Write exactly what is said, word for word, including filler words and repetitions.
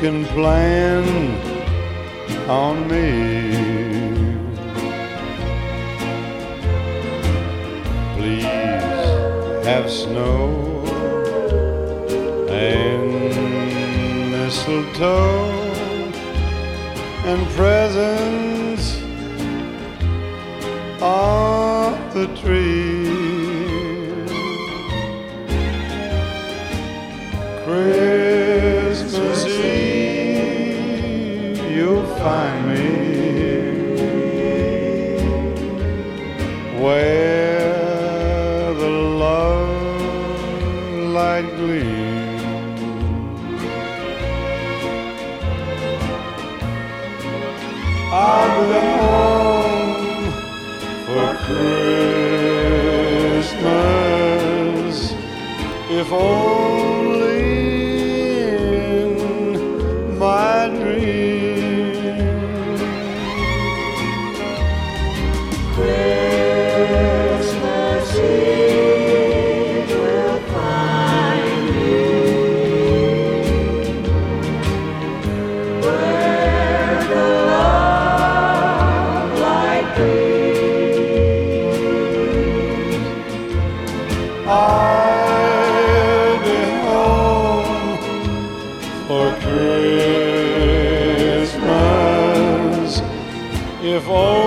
can plan on me. Please have snow and mistletoe and presents on the tree. Christmas Eve, you'll find me where the love light gleams. I'll be home for Christmas, if only in my dream. Christmas Eve will find me where the love light gleams. I'll be home for Christmas, if only